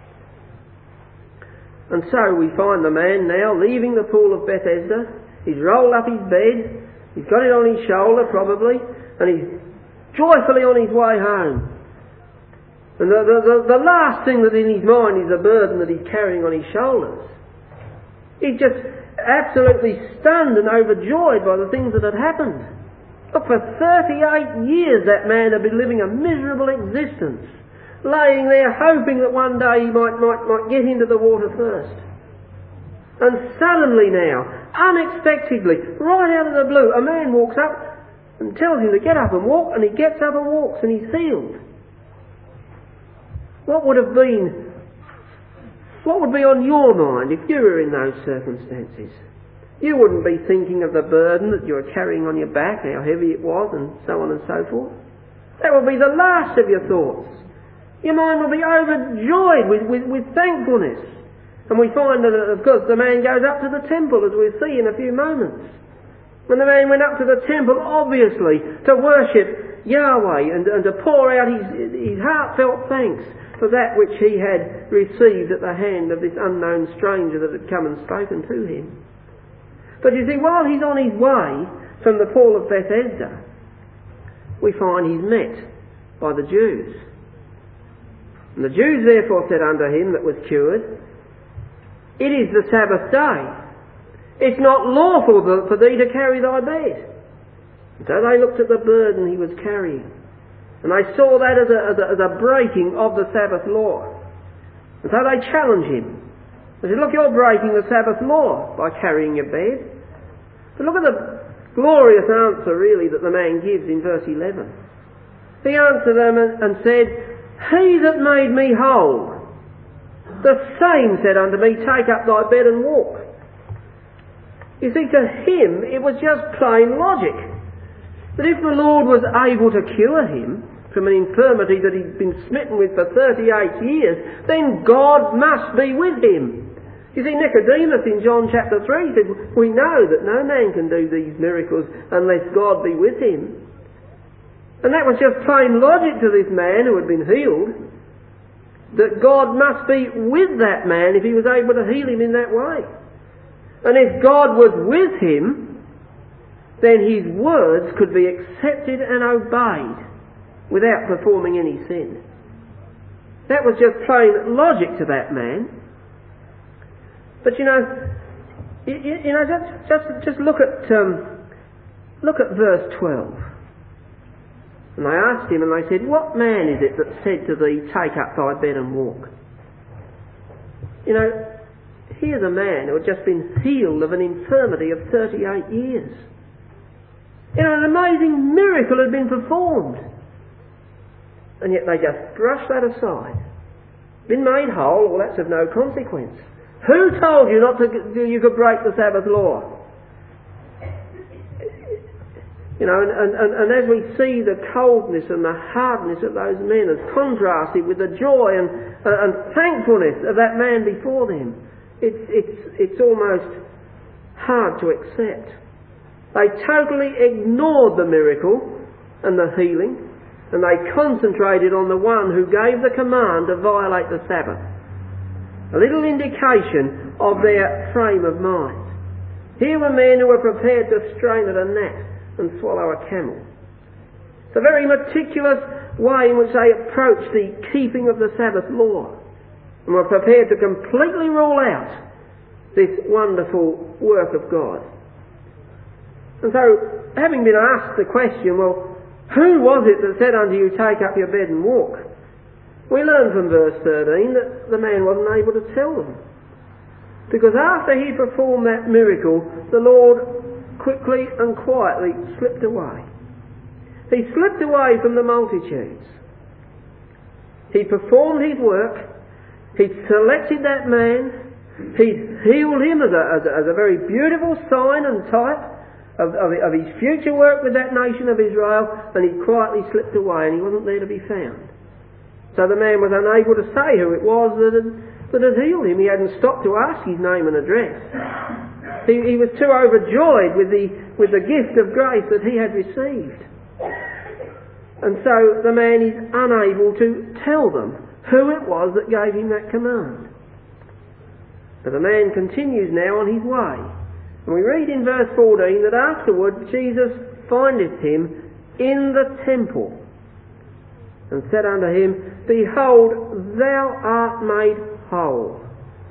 And so we find the man now leaving the pool of Bethesda. He's rolled up his bed. He's got it on his shoulder, probably, and he's joyfully on his way home. And the, the, the, the last thing that's in his mind is the burden that he's carrying on his shoulders. He's just absolutely stunned and overjoyed by the things that had happened. Look, for thirty-eight years that man had been living a miserable existence, laying there hoping that one day he might, might, might get into the water first. And suddenly now, unexpectedly, right out of the blue, a man walks up and tells him to get up and walk, and he gets up and walks, and he's healed. What would have been what would be on your mind if you were in those circumstances? You wouldn't be thinking of the burden that you were carrying on your back, how heavy it was, and so on and so forth. That would be the last of your thoughts. Your mind will be overjoyed with, with, with thankfulness. And we find that, of course, the man goes up to the temple, as we'll see in a few moments. When the man went up to the temple, obviously, to worship Yahweh and, and to pour out his, his heartfelt thanks for that which he had received at the hand of this unknown stranger that had come and spoken to him. But you see, while he's on his way from the pool of Bethesda, we find he's met by the Jews. And the Jews therefore said unto him that was cured, It is the Sabbath day. It's not lawful for thee to carry thy bed. And so they looked at the burden he was carrying, and they saw that as a, as a, as a breaking of the Sabbath law. And so they challenged him. They said, look, you're breaking the Sabbath law by carrying your bed. But look at the glorious answer, really, that the man gives in verse eleven. He answered them and said, He that made me whole, the same said unto me, Take up thy bed and walk. You see, to him it was just plain logic that if the Lord was able to cure him from an infirmity that he'd been smitten with for thirty-eight years, then God must be with him. You see, Nicodemus in John chapter three said, we know that no man can do these miracles unless God be with him. And that was just plain logic to this man who had been healed, that God must be with that man if he was able to heal him in that way. And if God was with him, then his words could be accepted and obeyed without performing any sin. That was just plain logic to that man. But you know, you, you know, just just just look at um, look at verse twelve. And they asked him, and they said, What man is it that said to thee, Take up thy bed and walk? You know, here's a man who had just been healed of an infirmity of thirty-eight years. You know, an amazing miracle had been performed. And yet they just brushed that aside. Been made whole, well, that's of no consequence. Who told you not to, you could break the Sabbath law? You know, and, and, and as we see the coldness and the hardness of those men as contrasted with the joy and, uh, and thankfulness of that man before them, it's, it's, it's almost hard to accept. They totally ignored the miracle and the healing, and they concentrated on the one who gave the command to violate the Sabbath. A little indication of their frame of mind. Here were men who were prepared to strain at a gnat and swallow a camel. It's a very meticulous way in which they approached the keeping of the Sabbath law, and were prepared to completely rule out this wonderful work of God. And so, having been asked the question, well, who was it that said unto you, Take up your bed and walk? We learn from verse thirteen that the man wasn't able to tell them. Because after he performed that miracle, the Lord quickly and quietly slipped away. He slipped away from the multitudes. He performed his work. He selected that man. He healed him as a, as a, as a very beautiful sign and type of, of, of his future work with that nation of Israel, and he quietly slipped away and he wasn't there to be found. So the man was unable to say who it was that had, that had healed him. He hadn't stopped to ask his name and address. He, he was too overjoyed with the, with the gift of grace that he had received. And so the man is unable to tell them who it was that gave him that command. But the man continues now on his way. And we read in verse fourteen that afterward Jesus findeth him in the temple, and said unto him, Behold, thou art made whole.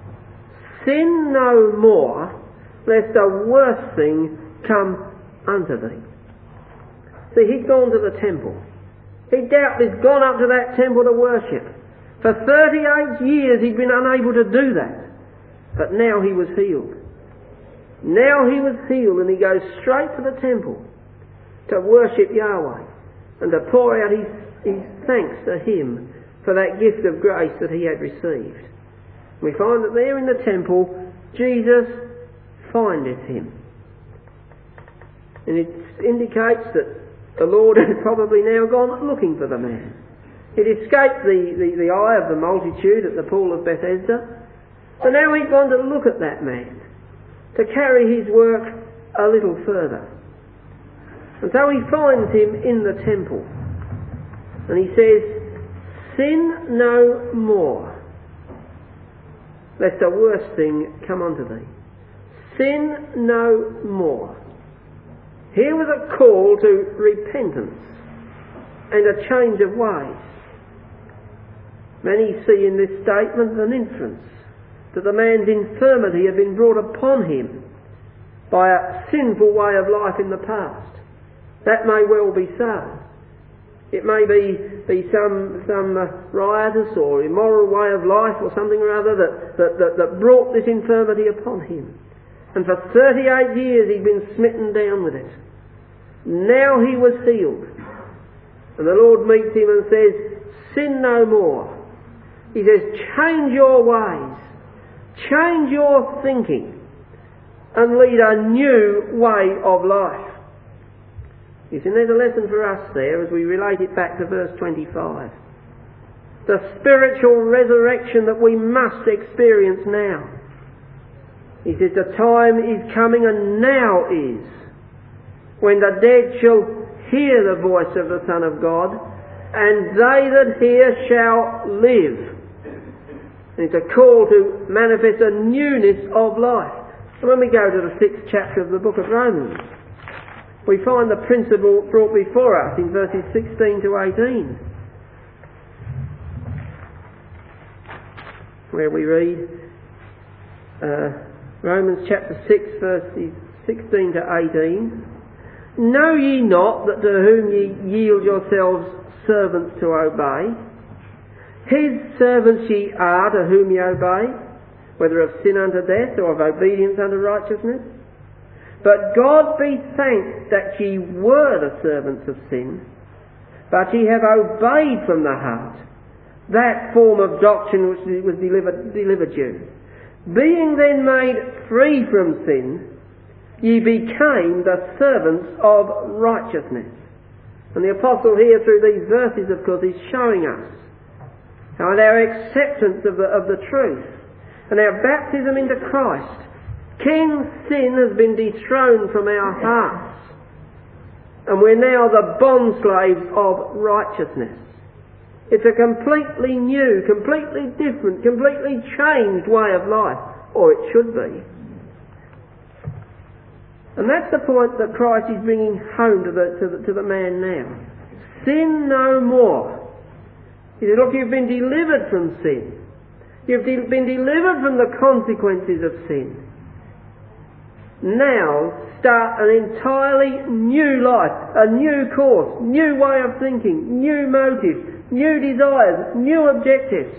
Sin no more, lest a worse thing come unto thee. See, he'd gone to the temple. He'd doubtless gone up to that temple to worship. For thirty-eight years he'd been unable to do that. But now he was healed. Now he was healed, and he goes straight to the temple to worship Yahweh and to pour out his, his thanks to him for that gift of grace that he had received. We find that there in the temple, Jesus findeth him. And it indicates that the Lord had probably now gone looking for the man. It escaped the, the, the eye of the multitude at the pool of Bethesda. So now he's gone to look at that man, to carry his work a little further. And so he finds him in the temple. And he says, "Sin no more, lest a worse thing come unto thee." Sin no more. Here was a call to repentance and a change of ways. Many see in this statement an inference that the man's infirmity had been brought upon him by a sinful way of life in the past. That may well be so. It may be, be some, some uh, riotous or immoral way of life or something or other that, that, that, that brought this infirmity upon him. And for thirty-eight years he'd been smitten down with it. Now he was healed. And the Lord meets him and says, "Sin no more." He says, "Change your ways. Change your thinking and lead a new way of life." You see, there's a lesson for us there as we relate it back to verse twenty-five. The spiritual resurrection that we must experience now. He says, "The time is coming, and now is, when the dead shall hear the voice of the Son of God, and they that hear shall live." And it's a call to manifest a newness of life. And when we go to the sixth chapter of the book of Romans, we find the principle brought before us in verses sixteen to eighteen, where we read uh, Romans chapter six, verses sixteen to eighteen. "Know ye not that to whom ye yield yourselves servants to obey, his servants ye are to whom ye obey, whether of sin unto death or of obedience unto righteousness? But God be thanked that ye were the servants of sin, but ye have obeyed from the heart that form of doctrine which was delivered, delivered you. Being then made free from sin, ye became the servants of righteousness." And the apostle here through these verses, of course, is showing us how in our acceptance of the, of the truth and our baptism into Christ, King sin has been dethroned from our hearts, and we're now the bondslaves of righteousness. It's a completely new, completely different, completely changed way of life, or it should be. And that's the point that Christ is bringing home to the, to the, to the man now. Sin no more. He said, look, you've been delivered from sin. You've de- been delivered from the consequences of sin. Now start an entirely new life, a new course, new way of thinking, new motives, new desires, new objectives.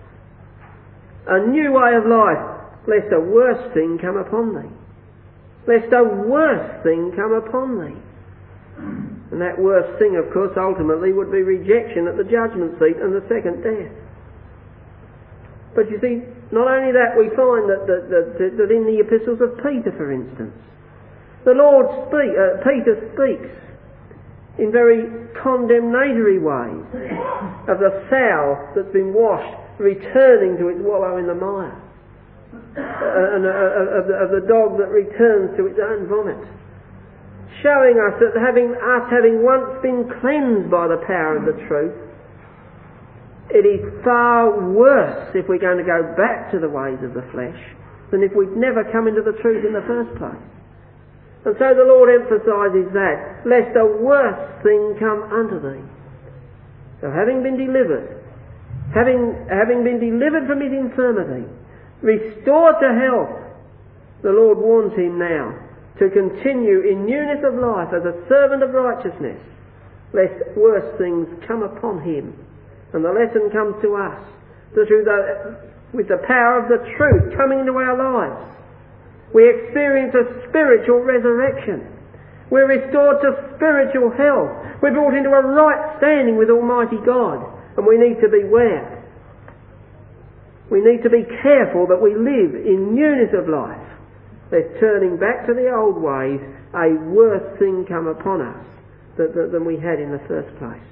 A new way of life, lest a worse thing come upon thee. Lest a worse thing come upon thee. And that worst thing, of course, ultimately would be rejection at the judgment seat and the second death. But you see, not only that, we find that, that, that, that in the epistles of Peter, for instance, the Lord speak, uh, Peter speaks in very condemnatory ways of the sow that's been washed returning to its wallow in the mire, uh, and uh, of, the, of the dog that returns to its own vomit, showing us that having us having once been cleansed by the power of the truth, it is far worse if we're going to go back to the ways of the flesh than if we'd never come into the truth in the first place. And so the Lord emphasises that, lest a worse thing come unto thee. So having been delivered, having, having been delivered from his infirmity, restored to health, the Lord warns him now to continue in newness of life as a servant of righteousness, lest worse things come upon him. And the lesson comes to us that through the, with the power of the truth coming into our lives, we experience a spiritual resurrection. We're restored to spiritual health. We're brought into a right standing with Almighty God, and we need to beware. We need to be careful that we live in newness of life, lest turning back to the old ways, a worse thing come upon us than, than we had in the first place.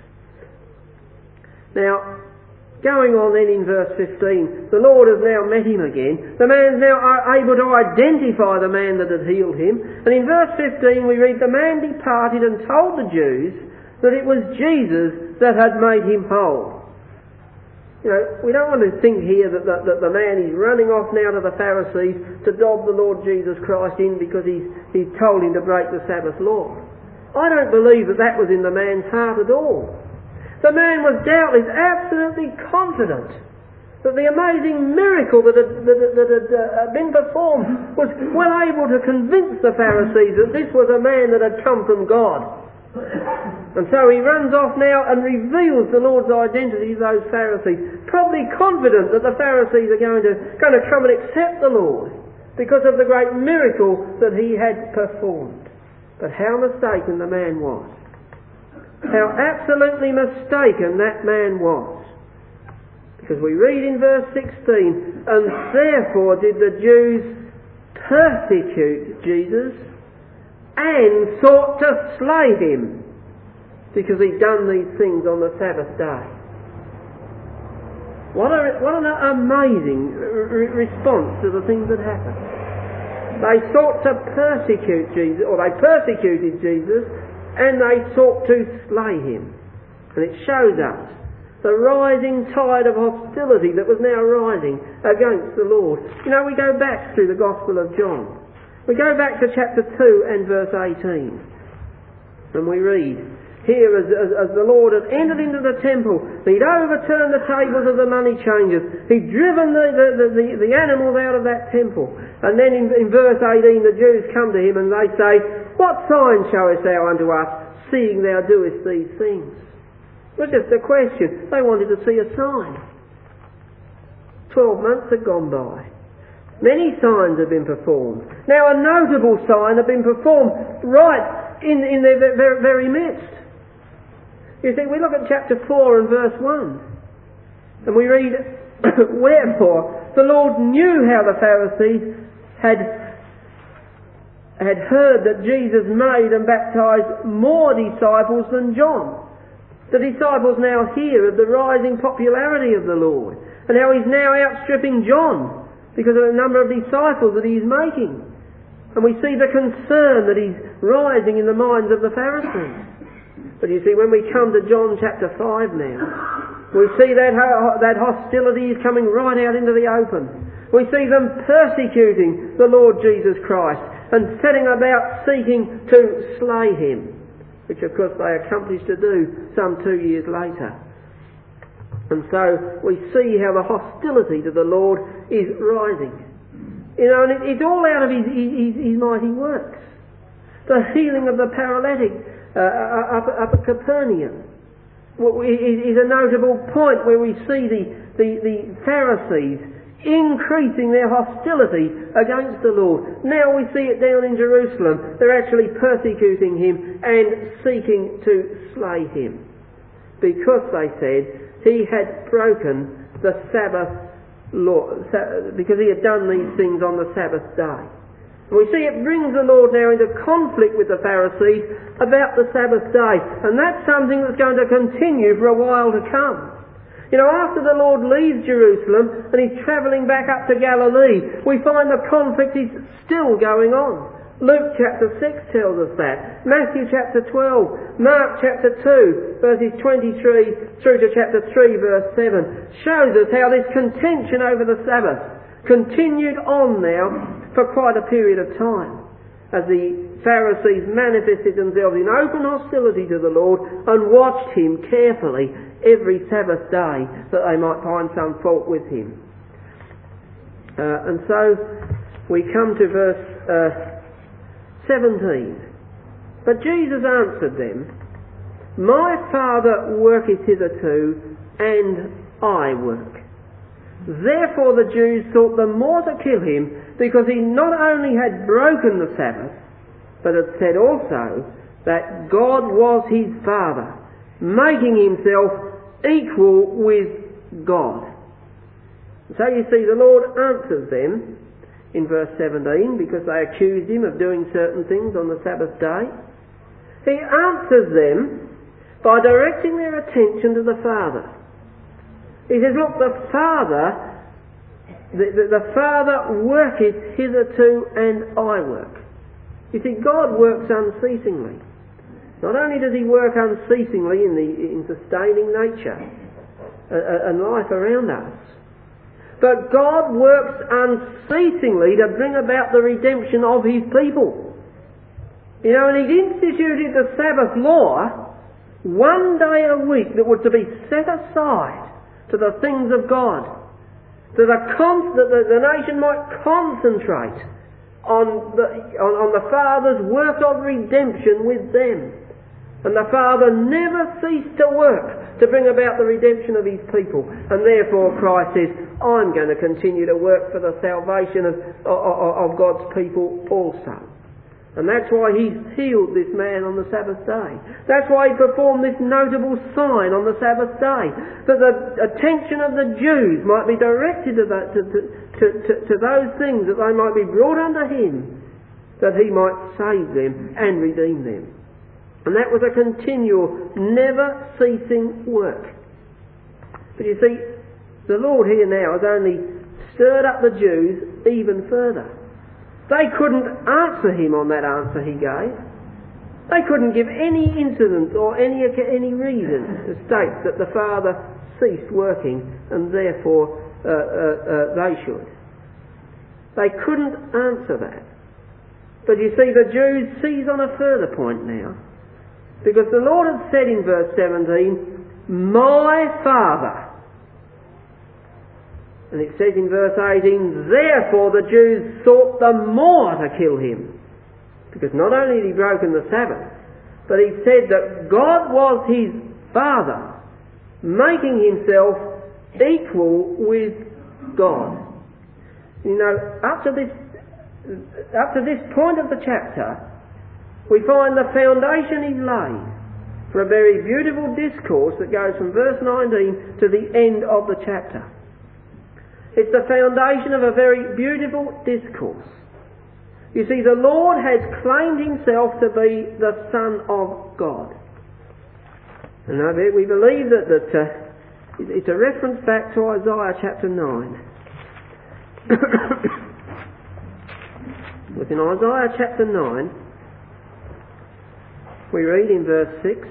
Now, going on then in verse fifteen, the Lord has now met him again. The man's now able to identify the man that had healed him. And in verse fifteen we read, the man departed and told the Jews that it was Jesus that had made him whole. You know, we don't want to think here that the, that the man is running off now to the Pharisees to dob the Lord Jesus Christ in because he's, he's told him to break the Sabbath law. I don't believe that that was in the man's heart at all. The man was doubtless absolutely confident that the amazing miracle that had, that, that had uh, been performed was well able to convince the Pharisees that this was a man that had come from God. And so he runs off now and reveals the Lord's identity to those Pharisees, probably confident that the Pharisees are going to, going to come and accept the Lord because of the great miracle that he had performed. But how mistaken the man was. How absolutely mistaken that man was. Because we read in verse sixteen, and therefore did the Jews persecute Jesus and sought to slay him, because he'd done these things on the Sabbath day. What, a, what an amazing re- response to the things that happened. They sought to persecute Jesus, or they persecuted Jesus, and they sought to slay him. And it shows us the rising tide of hostility that was now rising against the Lord. You know, we go back through the Gospel of John. We go back to chapter two and verse eighteen, and we read here as, as, as the Lord had entered into the temple, he'd overturned the tables of the money changers, he'd driven the, the, the, the, the animals out of that temple, and then in, in verse eighteen the Jews come to him and they say, what sign showest thou unto us, seeing thou doest these things? It was just a question. They wanted to see a sign. Twelve months had gone by. Many signs have been performed. Now a notable sign had been performed right in, in their very, very midst. You see, we look at chapter four and verse one, and we read, wherefore the Lord knew how the Pharisees had, had heard that Jesus made and baptized more disciples than John. The disciples now hear of the rising popularity of the Lord, and how he's now outstripping John because of the number of disciples that he's making. And we see the concern that he's rising in the minds of the Pharisees. But you see, when we come to John chapter five now, we see that, that hostility is coming right out into the open. We see them persecuting the Lord Jesus Christ and setting about seeking to slay him, which of course they accomplished to do some two years later. And so we see how the hostility to the Lord is rising. You know, and it, it's all out of his, his, his mighty works. The healing of the paralytic uh, up, up at Capernaum is a notable point where we see the, the, the Pharisees increasing their hostility against the Lord. Now we see it down in Jerusalem. They're actually persecuting him and seeking to slay him, because they said he had broken the Sabbath law, because he had done these things on the Sabbath day. And we see it brings the Lord now into conflict with the Pharisees about the Sabbath day, and that's something that's going to continue for a while to come. You know, after the Lord leaves Jerusalem and he's travelling back up to Galilee, we find the conflict is still going on. Luke chapter six tells us that. Matthew chapter twelve. Mark chapter two, verses twenty-three through to chapter three, verse seven, shows us how this contention over the Sabbath continued on now for quite a period of time, as the Pharisees manifested themselves in open hostility to the Lord and watched him carefully every Sabbath day that they might find some fault with him. Uh, and so we come to verse uh, seventeen. But Jesus answered them, my Father worketh hitherto, and I work. Therefore the Jews sought the more to kill him, because he not only had broken the Sabbath, but had said also that God was his Father, making himself equal with God. So you see, the Lord answers them in verse seventeen because they accused him of doing certain things on the Sabbath day. He answers them by directing their attention to the Father. He says, look, the Father, the, the, the Father worketh hitherto and I work. You see, God works unceasingly. Not only does he work unceasingly in, the, in sustaining nature uh, and life around us, but God works unceasingly to bring about the redemption of his people. You know, and he's instituted the Sabbath law, one day a week that was to be set aside to the things of God, so the con- that the, the nation might concentrate on the, on, on the Father's work of redemption with them. And the Father never ceased to work to bring about the redemption of his people. And therefore Christ says, I'm going to continue to work for the salvation of, of, of God's people also. And that's why he healed this man on the Sabbath day. That's why he performed this notable sign on the Sabbath day. That the attention of the Jews might be directed to, that, to, to, to, to those things, that they might be brought unto him, that he might save them and redeem them. And that was a continual, never-ceasing work. But you see, the Lord here now has only stirred up the Jews even further. They couldn't answer him on that answer he gave. They couldn't give any incident or any, any reason to state that the Father ceased working and therefore uh, uh, uh, they should. They couldn't answer that. But you see, the Jews seize on a further point now. Because the Lord had said in verse seventeen, my Father. And it says in verse eighteen, therefore the Jews sought the more to kill him. Because not only had he broken the Sabbath, but he said that God was his Father, making himself equal with God. You know, up to this, up to this point of the chapter, we find the foundation is laid for a very beautiful discourse that goes from verse nineteen to the end of the chapter. It's the foundation of a very beautiful discourse. You see, the Lord has claimed himself to be the Son of God. And we believe that, that uh, it's a reference back to Isaiah chapter nine. Within Isaiah chapter nine, we read in verse six,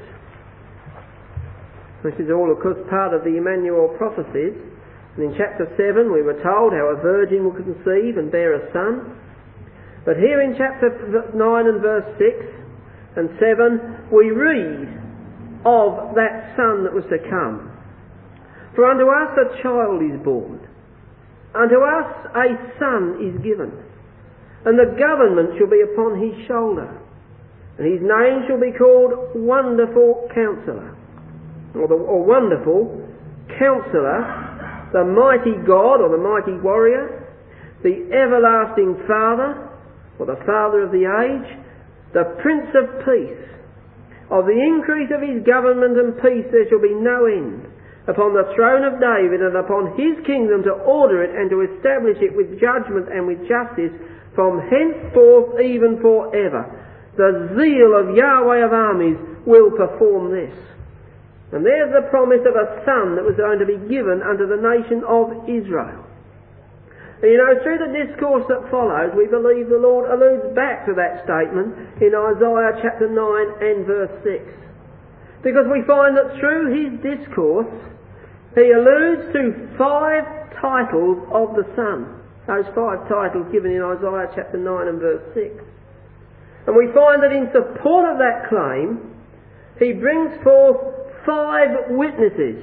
this is all of course part of the Emmanuel prophecies, and in chapter seven we were told how a virgin will conceive and bear a son. But here in chapter nine and verse six and seven we read of that son that was to come. For unto us a child is born, unto us a son is given, and the government shall be upon his shoulder. And his name shall be called Wonderful Counselor, or, the, or Wonderful Counselor, the Mighty God, or the Mighty Warrior, the Everlasting Father, or the Father of the Age, the Prince of Peace. Of the increase of his government and peace there shall be no end, upon the throne of David and upon his kingdom, to order it and to establish it with judgment and with justice from henceforth even forever. The zeal of Yahweh of armies will perform this. And there's the promise of a son that was going to be given unto the nation of Israel. And you know, through the discourse that follows, we believe the Lord alludes back to that statement in Isaiah chapter nine and verse six. Because we find that through his discourse, he alludes to five titles of the Son. Those five titles given in Isaiah chapter nine and verse six. And we find that in support of that claim, he brings forth five witnesses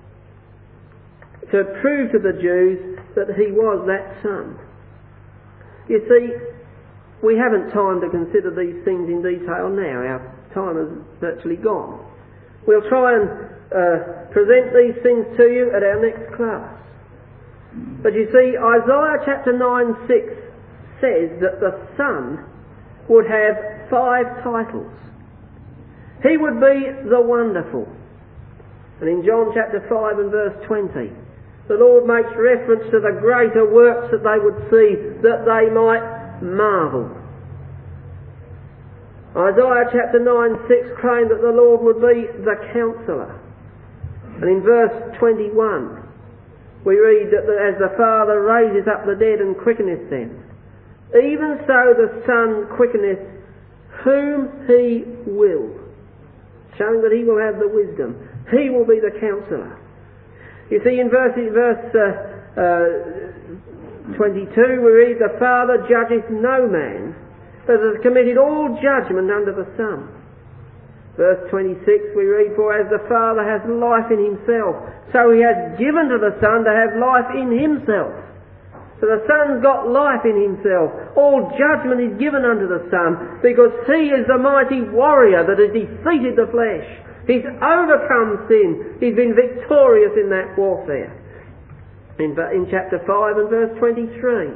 to prove to the Jews that he was that son. You see, we haven't time to consider these things in detail now. Our time is virtually gone. We'll try and uh, present these things to you at our next class. But you see, Isaiah chapter nine six says that the Son would have five titles. He would be the Wonderful. And in John chapter five and verse twenty, the Lord makes reference to the greater works that they would see, that they might marvel. Isaiah chapter nine six claimed that the Lord would be the Counsellor. And in verse twenty-one, we read that as the Father raises up the dead and quickeneth them, even so the Son quickeneth whom he will. Showing that he will have the wisdom. He will be the Counsellor. You see, in verse, verse uh, uh, twenty-two, we read, the Father judgeth no man, but has committed all judgment under the Son. Verse twenty-six, we read, for as the Father has life in himself, so he has given to the Son to have life in himself. So the Son's got life in himself. All judgment is given unto the Son, because he is the mighty warrior that has defeated the flesh. He's overcome sin. He's been victorious in that warfare. In, in chapter five and verse twenty-three,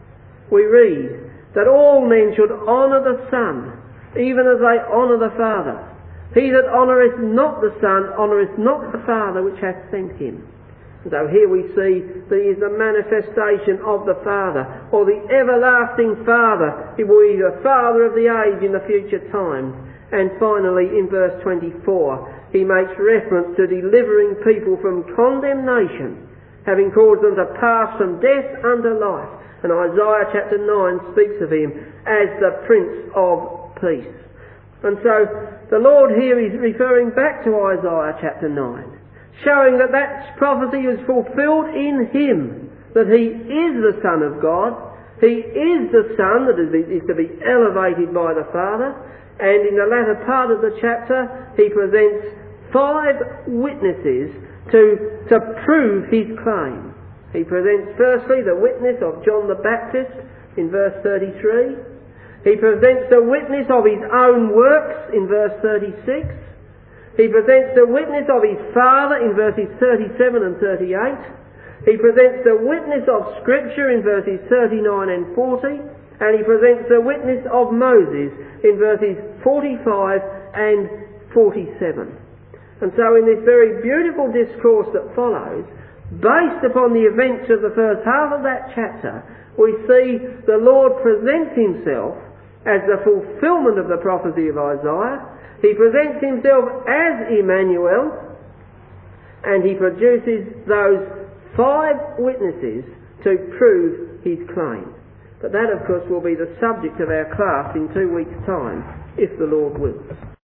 we read that all men should honour the Son, even as they honour the Father. He that honoureth not the Son honoureth not the Father which hath sent him. So here we see that he is the manifestation of the Father, or the everlasting Father. He will be the Father of the age in the future times. And finally, in verse twenty-four, he makes reference to delivering people from condemnation, having caused them to pass from death unto life. And Isaiah chapter nine speaks of him as the Prince of Peace. And so the Lord here is referring back to Isaiah chapter nine, showing that that prophecy was fulfilled in him, that he is the Son of God, he is the Son that is to be elevated by the Father, and in the latter part of the chapter he presents five witnesses to, to prove his claim. He presents firstly the witness of John the Baptist in verse thirty-three. He presents the witness of his own works in verse thirty-six. He presents the witness of his Father in verses thirty-seven and thirty-eight. He presents the witness of Scripture in verses thirty-nine and forty. And he presents the witness of Moses in verses forty-five and forty-seven. And so in this very beautiful discourse that follows, based upon the events of the first half of that chapter, we see the Lord presents himself as the fulfilment of the prophecy of Isaiah. He presents himself as Emmanuel, and he produces those five witnesses to prove his claim. But that, of course, will be the subject of our class in two weeks' time, if the Lord wills.